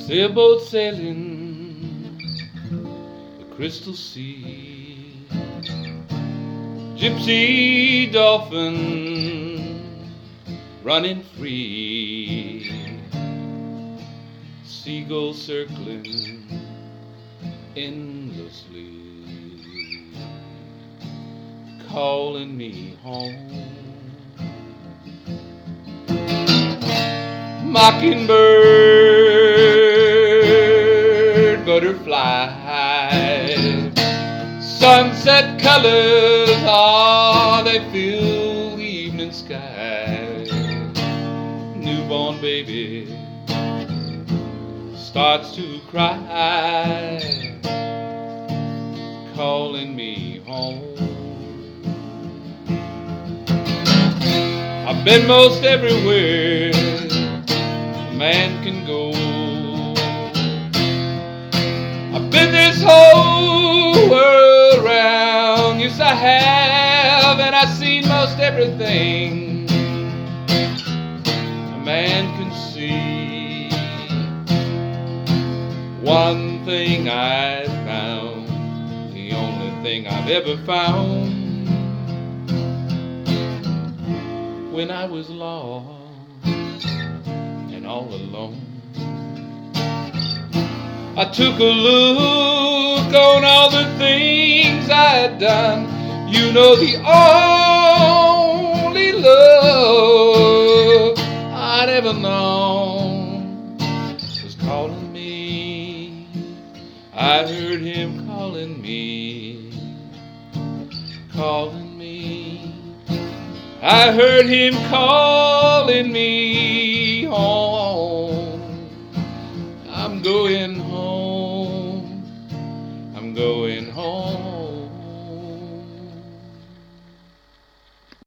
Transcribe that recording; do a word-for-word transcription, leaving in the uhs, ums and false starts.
Sailboat sailing the crystal sea, gypsy dolphin running free, seagulls circling endlessly, calling me home. Mockingbird, butterfly, sunset colors, ah, they fill the evening sky. Newborn baby starts to cry, calling me home. I've been most everywhere a man can go. I've been this whole world round, yes I have, and I've seen most everything a man can see. One thing I found, the only thing I've ever found, when I was lost and all alone, I took a look on all the things I had done. You know, the only love I'd ever known was calling me. I heard him calling me, calling me. I heard him calling me home. I'm going home. I'm going home.